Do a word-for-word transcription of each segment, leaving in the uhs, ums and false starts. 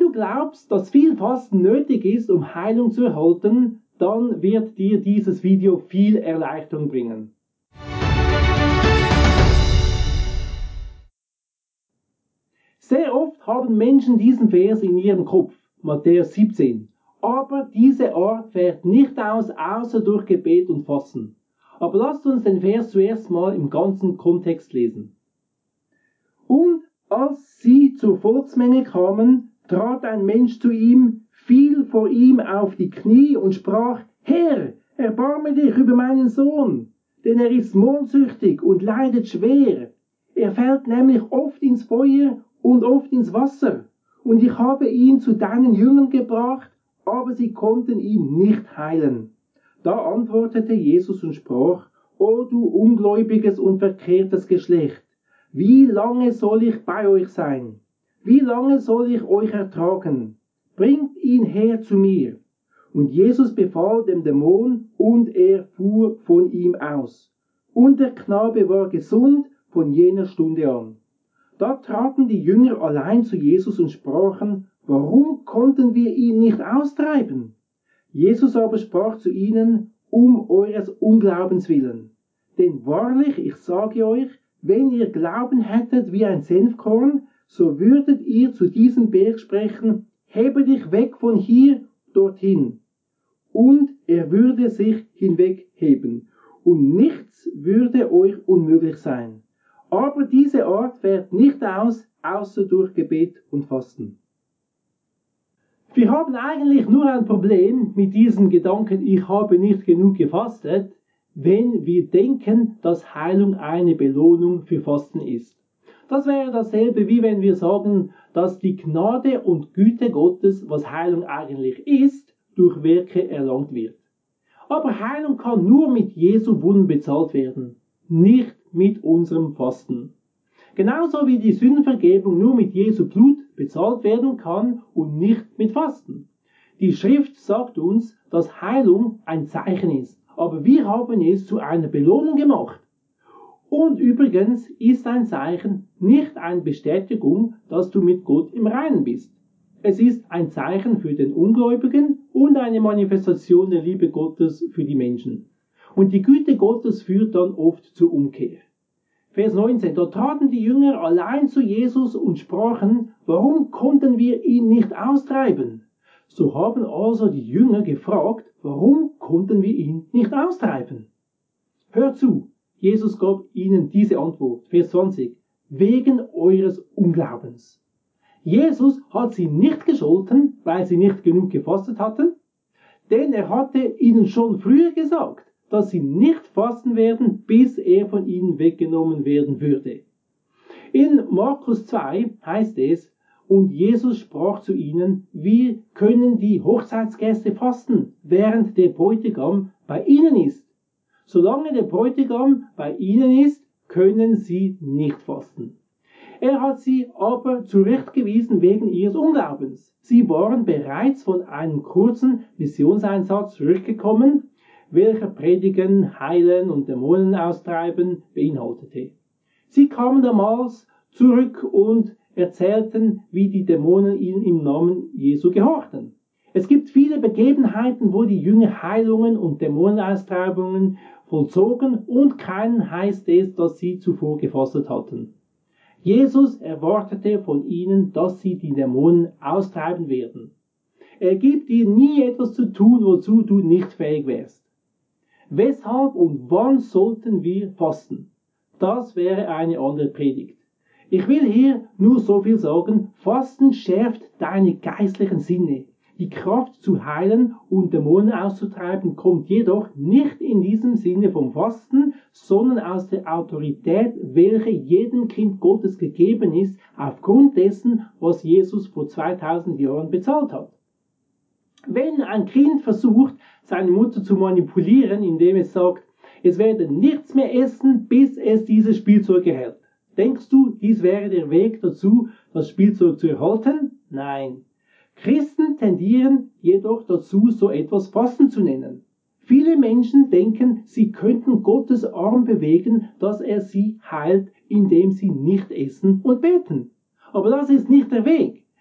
du glaubst, dass viel Fasten nötig ist, um Heilung zu erhalten, dann wird dir dieses Video viel Erleichterung bringen. Sehr oft haben Menschen diesen Vers in ihrem Kopf, Matthäus siebzehn. Aber diese Art fährt nicht aus, außer durch Gebet und Fasten. Aber lasst uns den Vers zuerst mal im ganzen Kontext lesen. Und als sie zur Volksmenge kamen, trat ein Mensch zu ihm, fiel vor ihm auf die Knie und sprach, Herr, erbarme dich über meinen Sohn, denn er ist mondsüchtig und leidet schwer. Er fällt nämlich oft ins Feuer und oft ins Wasser. Und ich habe ihn zu deinen Jüngern gebracht, aber sie konnten ihn nicht heilen. Da antwortete Jesus und sprach, O du ungläubiges und verkehrtes Geschlecht, wie lange soll ich bei euch sein? Wie lange soll ich euch ertragen? Bringt ihn her zu mir. Und Jesus befahl dem Dämon, und er fuhr von ihm aus. Und der Knabe war gesund von jener Stunde an. Da traten die Jünger allein zu Jesus und sprachen, warum konnten wir ihn nicht austreiben? Jesus aber sprach zu ihnen, um eures Unglaubens willen. Denn wahrlich, ich sage euch, wenn ihr Glauben hättet wie ein Senfkorn, so würdet ihr zu diesem Berg sprechen, hebe dich weg von hier dorthin. Und er würde sich hinwegheben. Und nichts würde euch unmöglich sein. Aber diese Art fährt nicht aus, außer durch Gebet und Fasten. Wir haben eigentlich nur ein Problem mit diesem Gedanken, ich habe nicht genug gefastet, wenn wir denken, dass Heilung eine Belohnung für Fasten ist. Das wäre dasselbe, wie wenn wir sagen, dass die Gnade und Güte Gottes, was Heilung eigentlich ist, durch Werke erlangt wird. Aber Heilung kann nur mit Jesu Wunden bezahlt werden, nicht mit unserem Fasten. Genauso wie die Sündenvergebung nur mit Jesu Blut bezahlt werden kann und nicht mit Fasten. Die Schrift sagt uns, dass Heilung ein Zeichen ist, aber wir haben es zu einer Belohnung gemacht. Und übrigens ist ein Zeichen nicht eine Bestätigung, dass du mit Gott im Reinen bist. Es ist ein Zeichen für den Ungläubigen und eine Manifestation der Liebe Gottes für die Menschen. Und die Güte Gottes führt dann oft zur Umkehr. Vers neunzehn, da traten die Jünger allein zu Jesus und sprachen, warum konnten wir ihn nicht austreiben? So haben also die Jünger gefragt, warum konnten wir ihn nicht austreiben? Hört zu, Jesus gab ihnen diese Antwort, Vers zwanzig, wegen eures Unglaubens. Jesus hat sie nicht gescholten, weil sie nicht genug gefastet hatten, denn er hatte ihnen schon früher gesagt, dass sie nicht fasten werden, bis er von ihnen weggenommen werden würde. In Markus zwei heißt es, und Jesus sprach zu ihnen, wie können die Hochzeitsgäste fasten, während der Bräutigam bei ihnen ist? Solange der Bräutigam bei ihnen ist, können sie nicht fasten. Er hat sie aber zurechtgewiesen wegen ihres Unglaubens. Sie waren bereits von einem kurzen Missionseinsatz zurückgekommen, welcher Predigen, Heilen und Dämonen austreiben beinhaltete. Sie kamen damals zurück und erzählten, wie die Dämonen ihnen im Namen Jesu gehorchten. Es gibt viele Begebenheiten, wo die Jünger Heilungen und Dämonenaustreibungen vollzogen und keinen heißt es, dass sie zuvor gefastet hatten. Jesus erwartete von ihnen, dass sie die Dämonen austreiben werden. Er gibt dir nie etwas zu tun, wozu du nicht fähig wärst. Weshalb und wann sollten wir fasten? Das wäre eine andere Predigt. Ich will hier nur so viel sagen, Fasten schärft deine geistlichen Sinne. Die Kraft zu heilen und Dämonen auszutreiben kommt jedoch nicht in diesem Sinne vom Fasten, sondern aus der Autorität, welche jedem Kind Gottes gegeben ist, aufgrund dessen, was Jesus vor zweitausend Jahren bezahlt hat. Wenn ein Kind versucht, seine Mutter zu manipulieren, indem es sagt, es werde nichts mehr essen, bis es dieses Spielzeug erhält. Denkst du, dies wäre der Weg dazu, das Spielzeug zu erhalten? Nein. Christen tendieren jedoch dazu, so etwas Fasten zu nennen. Viele Menschen denken, sie könnten Gottes Arm bewegen, dass er sie heilt, indem sie nicht essen und beten. Aber das ist nicht der Weg.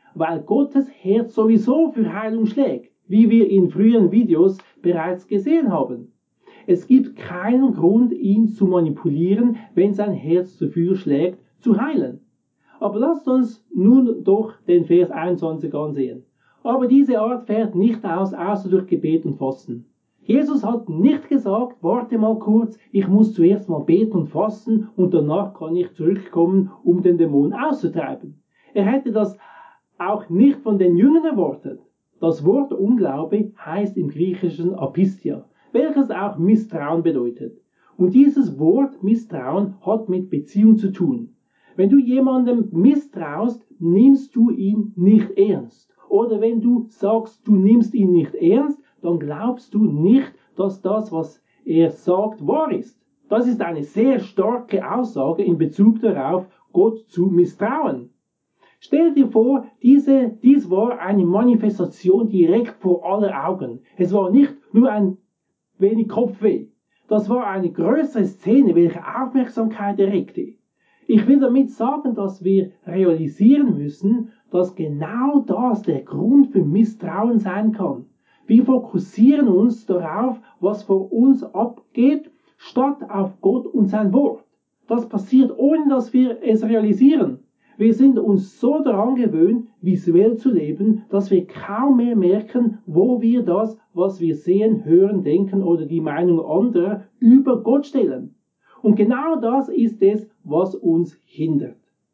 weil Gottes Herz sowieso für Heilung schlägt, wie wir in früheren Videos bereits gesehen haben. Es gibt keinen Grund, ihn zu manipulieren, wenn sein Herz dafür schlägt, zu heilen. Aber lasst uns nun doch den Vers einundzwanzig ansehen. Aber diese Art fährt nicht aus, außer durch Gebet und Fasten. Jesus hat nicht gesagt, warte mal kurz, ich muss zuerst mal beten und fasten und danach kann ich zurückkommen, um den Dämon auszutreiben. Er hätte das auch nicht von den Jüngern erwartet. Das Wort Unglaube heißt im Griechischen Apistia, welches auch Misstrauen bedeutet. Und dieses Wort Misstrauen hat mit Beziehung zu tun. Wenn du jemandem misstraust, nimmst du ihn nicht ernst. Oder wenn du sagst, du nimmst ihn nicht ernst, dann glaubst du nicht, dass das, was er sagt, wahr ist. Das ist eine sehr starke Aussage in Bezug darauf, Gott zu misstrauen. Stell dir vor, diese, dies war eine Manifestation direkt vor aller Augen. Es war nicht nur ein wenig Kopfweh. Das war eine größere Szene, welche Aufmerksamkeit erregte. Ich will damit sagen, dass wir realisieren müssen, dass genau das der Grund für Misstrauen sein kann. Wir fokussieren uns darauf, was vor uns abgeht, statt auf Gott und sein Wort. Das passiert, ohne dass wir es realisieren. Wir sind uns so daran gewöhnt, visuell zu leben, dass wir kaum mehr merken, wo wir das, was wir sehen, hören, denken oder die Meinung anderer über Gott stellen. Und genau das ist es, was uns hindert.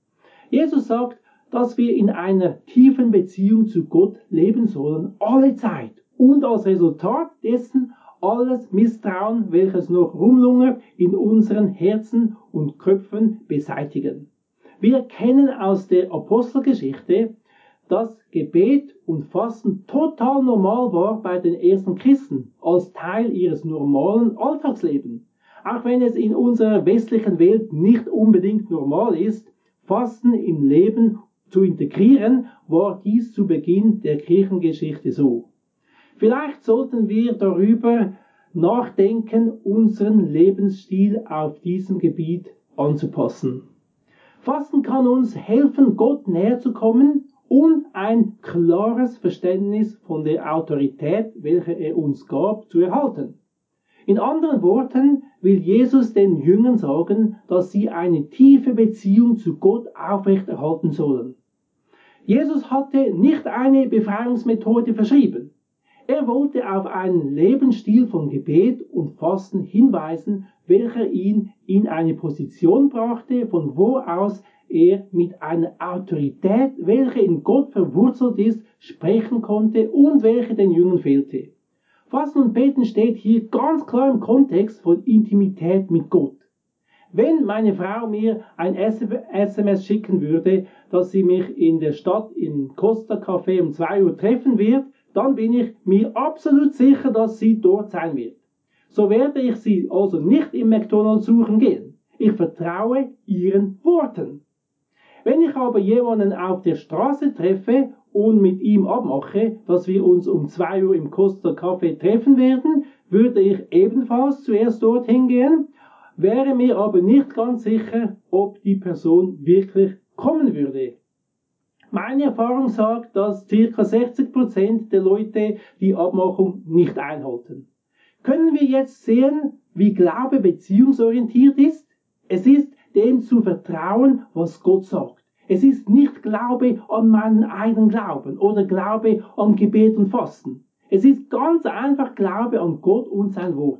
Jesus sagt, dass wir in einer tiefen Beziehung zu Gott leben sollen, alle Zeit. Und als Resultat dessen alles Misstrauen, welches noch rumlungert, in unseren Herzen und Köpfen beseitigen. Wir kennen aus der Apostelgeschichte, dass Gebet und Fasten total normal war bei den ersten Christen, als Teil ihres normalen Alltagslebens. Auch wenn es in unserer westlichen Welt nicht unbedingt normal ist, Fasten im Leben zu integrieren, war dies zu Beginn der Kirchengeschichte so. Vielleicht sollten wir darüber nachdenken, unseren Lebensstil auf diesem Gebiet anzupassen. Fasten kann uns helfen, Gott näher zu kommen und ein klares Verständnis von der Autorität, welche er uns gab, zu erhalten. In anderen Worten will Jesus den Jüngern sagen, dass sie eine tiefe Beziehung zu Gott aufrechterhalten sollen. Jesus hatte nicht eine Befreiungsmethode verschrieben. Er wollte auf einen Lebensstil von Gebet und Fasten hinweisen, welcher ihn in eine Position brachte, von wo aus er mit einer Autorität, welche in Gott verwurzelt ist, sprechen konnte und welche den Jüngern fehlte. Fasten und Beten steht hier ganz klar im Kontext von Intimität mit Gott. Wenn meine Frau mir ein S M S schicken würde, dass sie mich in der Stadt im Costa Café um zwei Uhr treffen wird, dann bin ich mir absolut sicher, dass sie dort sein wird. So werde ich sie also nicht im McDonald's suchen gehen. Ich vertraue ihren Worten. Wenn ich aber jemanden auf der Straße treffe und mit ihm abmache, dass wir uns um zwei Uhr im Costa Café treffen werden, würde ich ebenfalls zuerst dorthin gehen, wäre mir aber nicht ganz sicher, ob die Person wirklich kommen würde. Meine Erfahrung sagt, dass ca. sechzig Prozent der Leute die Abmachung nicht einhalten. Können wir jetzt sehen, wie Glaube beziehungsorientiert ist? Es ist dem zu vertrauen, was Gott sagt. Es ist nicht Glaube an meinen eigenen Glauben oder Glaube an Gebet und Fasten. Es ist ganz einfach Glaube an Gott und sein Wort.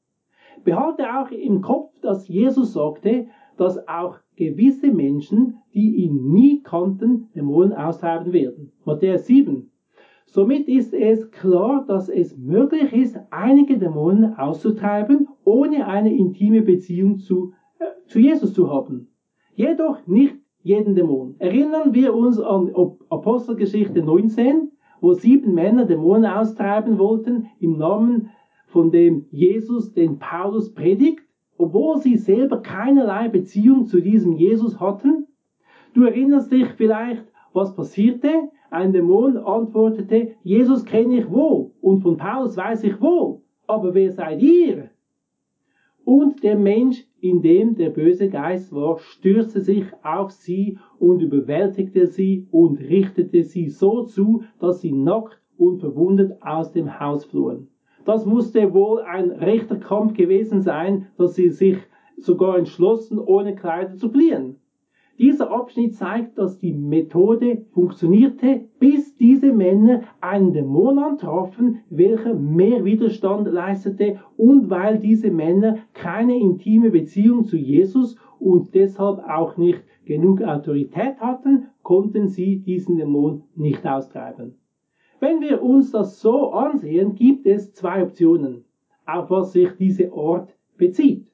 Behalte auch im Kopf, dass Jesus sagte, dass auch gewisse Menschen, die ihn nie kannten, Dämonen austreiben werden. Matthäus sieben. Somit ist es klar, dass es möglich ist, einige Dämonen auszutreiben, ohne eine intime Beziehung zu, äh, zu Jesus zu haben. Jedoch nicht jeden Dämon. Erinnern wir uns an Apostelgeschichte neunzehn, wo sieben Männer Dämonen austreiben wollten im Namen von dem Jesus, den Paulus predigt, obwohl sie selber keinerlei Beziehung zu diesem Jesus hatten. Du erinnerst dich vielleicht, was passierte? Ein Dämon antwortete, Jesus kenne ich wohl und von Paulus weiß ich wohl, aber wer seid ihr? Und der Mensch, in dem der böse Geist war, stürzte sich auf sie und überwältigte sie und richtete sie so zu, dass sie nackt und verwundet aus dem Haus flohen. Das musste wohl ein rechter Kampf gewesen sein, dass sie sich sogar entschlossen, ohne Kleider zu fliehen. Dieser Abschnitt zeigt, dass die Methode funktionierte, bis diese Männer einen Dämon antrafen, welcher mehr Widerstand leistete, und weil diese Männer keine intime Beziehung zu Jesus und deshalb auch nicht genug Autorität hatten, konnten sie diesen Dämon nicht austreiben. Wenn wir uns das so ansehen, gibt es zwei Optionen, auf was sich diese Art bezieht.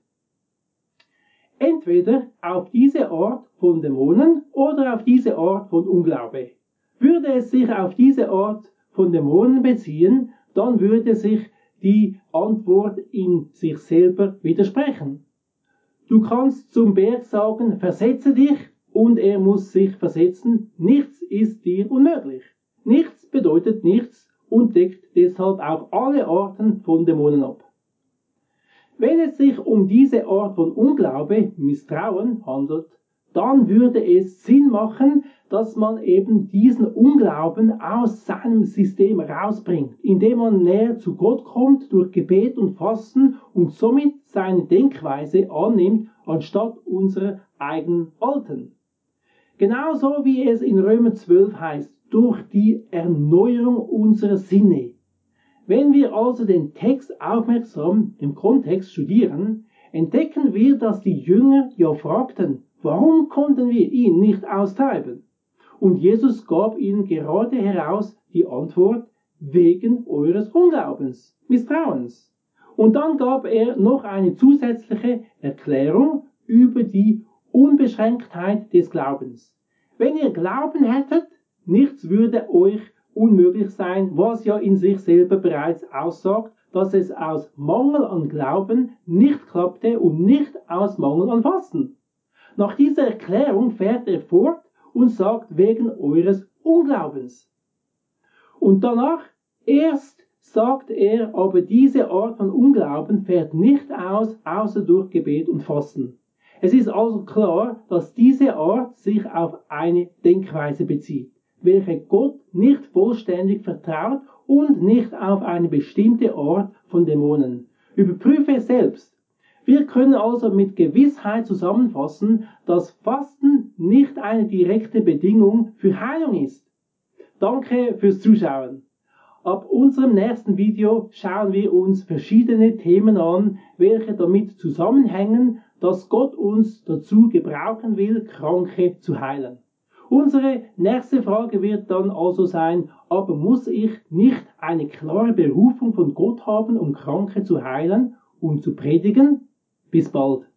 Entweder auf diese Art von Dämonen oder auf diese Art von Unglaube. Würde es sich auf diese Art von Dämonen beziehen, dann würde sich die Antwort in sich selber widersprechen. Du kannst zum Berg sagen, versetze dich, und er muss sich versetzen. Nichts ist dir unmöglich. Nichts bedeutet nichts und deckt deshalb auch alle Arten von Dämonen ab. Wenn es sich um diese Art von Unglaube, Misstrauen handelt, dann würde es Sinn machen, dass man eben diesen Unglauben aus seinem System rausbringt, indem man näher zu Gott kommt durch Gebet und Fasten und somit seine Denkweise annimmt, anstatt unserer eigenen alten. Genauso wie es in Römer zwölf heißt, durch die Erneuerung unserer Sinne. Wenn wir also den Text aufmerksam im Kontext studieren, entdecken wir, dass die Jünger ja fragten, warum konnten wir ihn nicht austreiben? Und Jesus gab ihnen gerade heraus die Antwort, wegen eures Unglaubens, Misstrauens. Und dann gab er noch eine zusätzliche Erklärung über die Unbeschränktheit des Glaubens. Wenn ihr Glauben hättet, nichts würde euch unmöglich sein, was ja in sich selber bereits aussagt, dass es aus Mangel an Glauben nicht klappte und nicht aus Mangel an Fasten. Nach dieser Erklärung fährt er fort und sagt, wegen eures Unglaubens. Und danach erst sagt er, aber diese Art von Unglauben fährt nicht aus, außer durch Gebet und Fasten. Es ist also klar, dass diese Art sich auf eine Denkweise bezieht, welche Gott nicht vollständig vertraut und nicht auf eine bestimmte Art von Dämonen. Überprüfe es selbst. Wir können also mit Gewissheit zusammenfassen, dass Fasten nicht eine direkte Bedingung für Heilung ist. Danke fürs Zuschauen. Ab unserem nächsten Video schauen wir uns verschiedene Themen an, welche damit zusammenhängen, dass Gott uns dazu gebrauchen will, Kranke zu heilen. Unsere nächste Frage wird dann also sein, aber muss ich nicht eine klare Berufung von Gott haben, um Kranke zu heilen und zu predigen? Bis bald.